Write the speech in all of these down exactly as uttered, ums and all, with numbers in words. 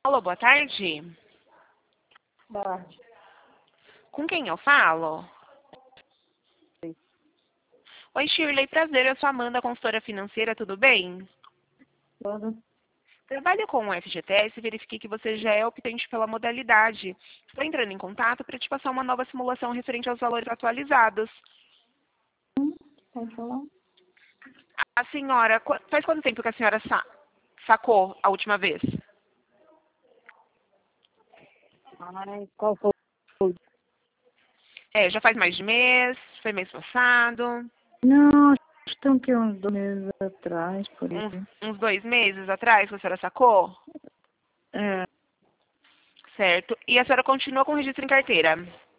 Alô, boa tarde. Boa tarde. Com quem eu falo? Oi, Shirley, prazer. Eu sou a Amanda, consultora financeira, tudo bem? Tudo. Trabalho com o F G T S e verifiquei que você já é optante pela modalidade. Estou entrando em contato para te passar uma nova simulação referente aos valores atualizados. Hum, Pode falar? A senhora, qu- faz quanto tempo que a senhora sa- sacou a última vez? Ai, qual foi? É, já faz mais de mês, foi mês passado, Não, estão que uns dois meses atrás, por uns, aí. uns dois meses atrás que a senhora sacou? É. Certo. E a senhora continua com o registro em carteira?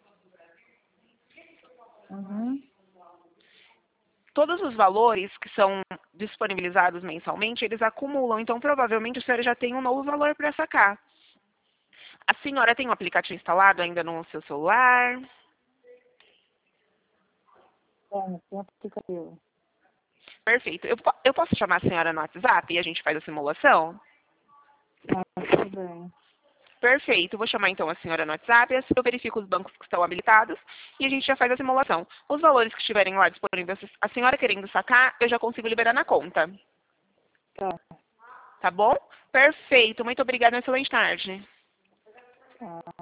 Uhum. Todos os valores que são disponibilizados mensalmente, eles acumulam, então provavelmente a senhora já tem um novo valor para sacar. A senhora tem um aplicativo instalado ainda no seu celular? Tem, tem aplicativo. Perfeito. Eu, po- eu posso chamar a senhora no WhatsApp e a gente faz a simulação? Ah, tudo bem. Perfeito. Vou chamar então a senhora no WhatsApp, assim eu verifico os bancos que estão habilitados e a gente já faz a simulação. Os valores que estiverem lá disponíveis, a senhora querendo sacar, eu já consigo liberar na conta. Tá. Tá bom? Perfeito. Muito obrigada. Uma excelente tarde. Tá.